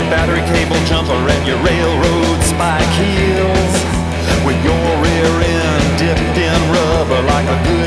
battery cable jumper and your railroad spike heels, with your rear end dipped in rubber like a good